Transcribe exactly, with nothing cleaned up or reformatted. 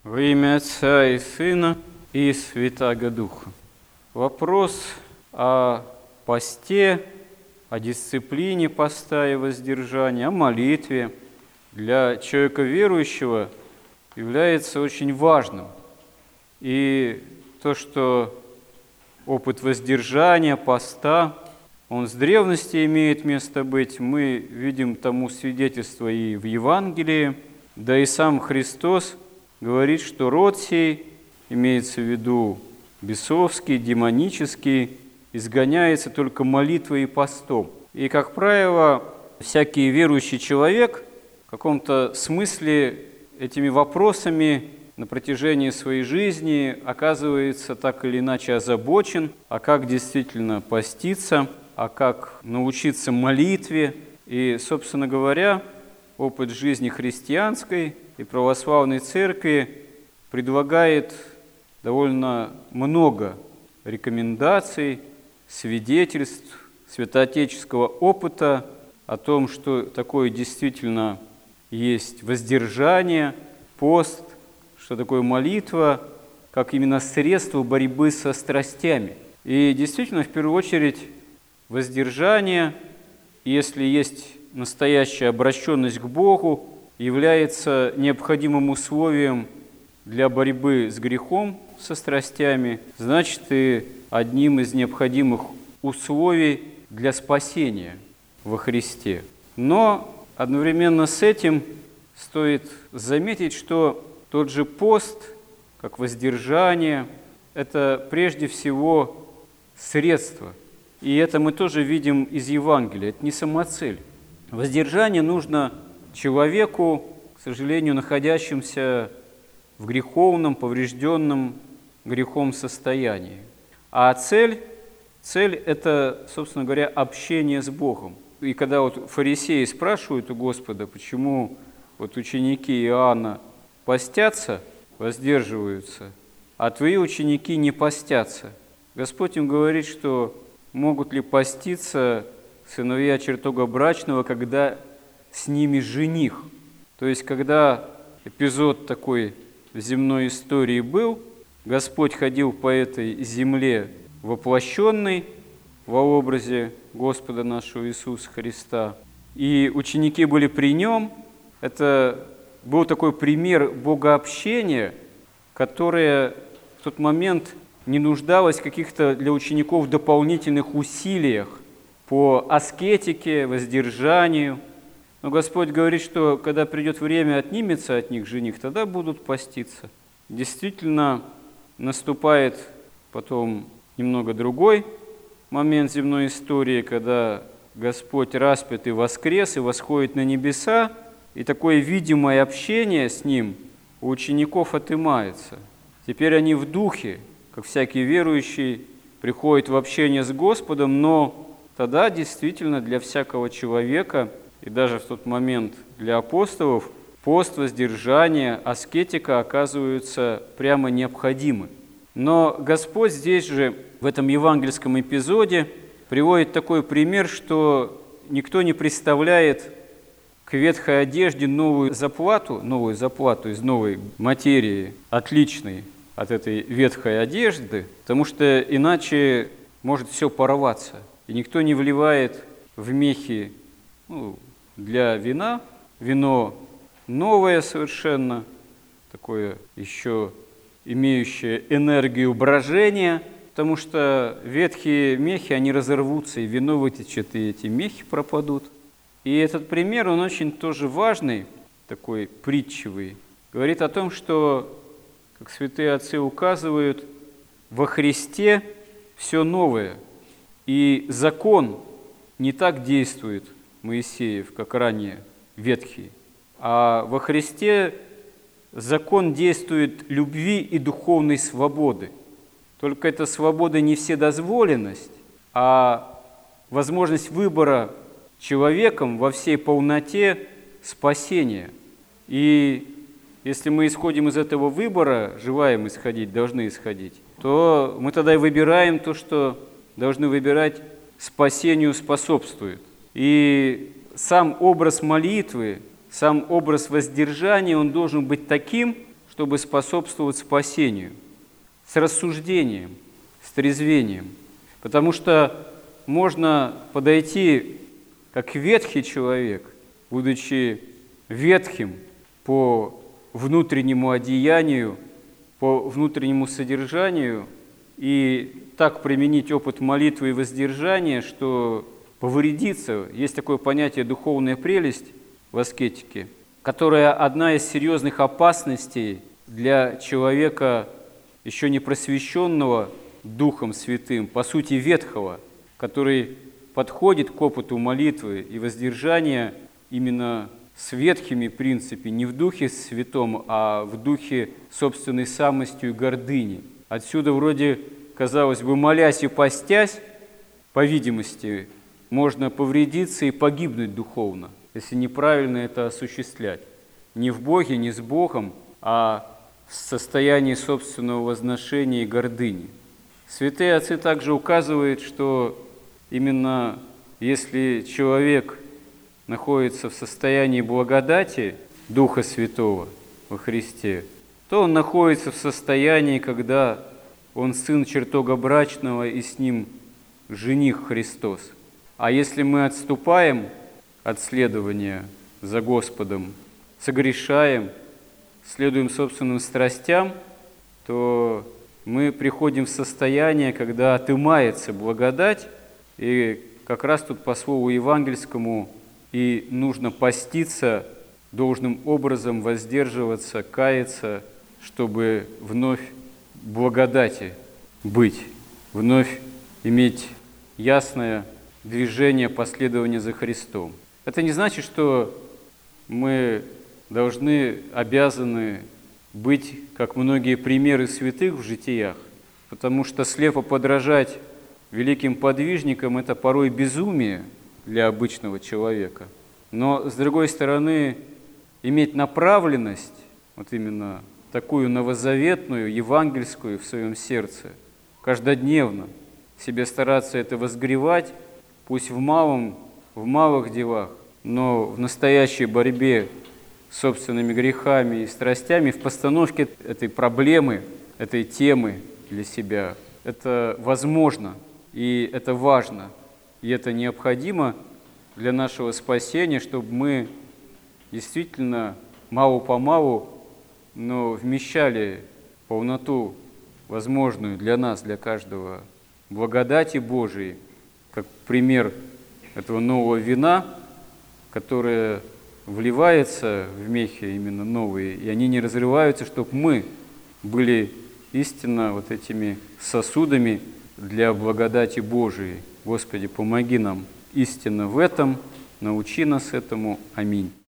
Во имя Отца и Сына и Святаго Духа. Вопрос о посте, о дисциплине поста и воздержания, о молитве для человека верующего является очень важным. И то, что опыт воздержания, поста, он с древности имеет место быть, мы видим тому свидетельство и в Евангелии, да и сам Христос говорит, что род сей, имеется в виду бесовский, демонический, изгоняется только молитвой и постом. И, как правило, всякий верующий человек в каком-то смысле этими вопросами на протяжении своей жизни оказывается так или иначе озабочен, а как действительно поститься, а как научиться молитве. И, собственно говоря, опыт жизни христианской и православной церкви предлагает довольно много рекомендаций, свидетельств святоотеческого опыта о том, что такое действительно есть воздержание, пост, что такое молитва, как именно средство борьбы со страстями. И действительно, в первую очередь, воздержание, если есть настоящая обращенность к Богу, является необходимым условием для борьбы с грехом, со страстями, значит, и одним из необходимых условий для спасения во Христе. Но одновременно с этим стоит заметить, что тот же пост, как воздержание, это прежде всего средство. И это мы тоже видим из Евангелия, это не самоцель. Воздержание нужно человеку, к сожалению, находящимся в греховном, поврежденном грехом состоянии. А цель, цель – это, собственно говоря, общение с Богом. И когда вот фарисеи спрашивают у Господа, почему вот ученики Иоанна постятся, воздерживаются, а твои ученики не постятся, Господь им говорит, что могут ли поститься сыновья чертога брачного, когда с ними жених. То есть, когда эпизод такой в земной истории был, Господь ходил по этой земле воплощенный во образе Господа нашего Иисуса Христа, и ученики были при Нем. Это был такой пример богообщения, которое в тот момент не нуждалось в каких-то для учеников дополнительных усилиях по аскетике, воздержанию. Но Господь говорит, что когда придет время, отнимется от них жених, тогда будут поститься. Действительно, наступает потом немного другой момент земной истории, когда Господь распят и воскрес, и восходит на небеса, и такое видимое общение с Ним у учеников отымается. Теперь они в духе, как всякий верующий, приходят в общение с Господом, но тогда действительно для всякого человека, и даже в тот момент для апостолов, пост, воздержание, аскетика оказываются прямо необходимы. Но Господь здесь же, в этом евангельском эпизоде, приводит такой пример, что никто не представляет к ветхой одежде новую заплату, новую заплату из новой материи, отличной от этой ветхой одежды, потому что иначе может все порваться. И никто не вливает в мехи, ну, для вина, вино новое совершенно, такое еще имеющее энергию брожения, потому что ветхие мехи, они разорвутся, и вино вытечет, и эти мехи пропадут. И этот пример, он очень тоже важный, такой притчевый, говорит о том, что, как святые отцы указывают, во Христе все новое, и закон не так действует, Моисеев, как ранее ветхий, а во Христе закон действует любви и духовной свободы. Только эта свобода не вседозволенность, а возможность выбора человеком во всей полноте спасения. И если мы исходим из этого выбора, желаем исходить, должны исходить, то мы тогда и выбираем то, что должны выбирать, спасению способствует. И сам образ молитвы, сам образ воздержания, он должен быть таким, чтобы способствовать спасению, с рассуждением, с трезвением. Потому что можно подойти как ветхий человек, будучи ветхим по внутреннему одеянию, по внутреннему содержанию, и так применить опыт молитвы и воздержания, что повредиться. Есть такое понятие «духовная прелесть» в аскетике, которая одна из серьезных опасностей для человека, еще не просвещенного Духом Святым, по сути ветхого, который подходит к опыту молитвы и воздержания именно с ветхими принципами, не в Духе Святом, а в духе собственной самостью и гордыни. Отсюда вроде, казалось бы, молясь и постясь, по видимости, можно повредиться и погибнуть духовно, если неправильно это осуществлять. Не в Боге, не с Богом, а в состоянии собственного возношения и гордыни. Святые отцы также указывают, что именно если человек находится в состоянии благодати Духа Святого во Христе, то он находится в состоянии, когда он сын чертога брачного и с ним жених Христос. А если мы отступаем от следования за Господом, согрешаем, следуем собственным страстям, то мы приходим в состояние, когда отымается благодать, и как раз тут по слову евангельскому и нужно поститься, должным образом воздерживаться, каяться, чтобы вновь в благодати быть, вновь иметь ясное движение последования за Христом. Это не значит, что мы должны, обязаны быть, как многие примеры святых в житиях, потому что слепо подражать великим подвижникам – это порой безумие для обычного человека. Но, с другой стороны, иметь направленность, вот именно такую новозаветную, евангельскую в своем сердце, каждодневно себе стараться это возгревать, пусть в малом, в малых делах, но в настоящей борьбе с собственными грехами и страстями, в постановке этой проблемы, этой темы для себя. Это возможно, и это важно, и это необходимо для нашего спасения, чтобы мы действительно мало-помалу, но вмещали полноту возможную для нас, для каждого, благодати Божией, как пример этого нового вина, которое вливается в мехи именно новые, и они не разрываются, чтобы мы были истинно вот этими сосудами для благодати Божией. Господи, помоги нам истинно в этом, научи нас этому. Аминь.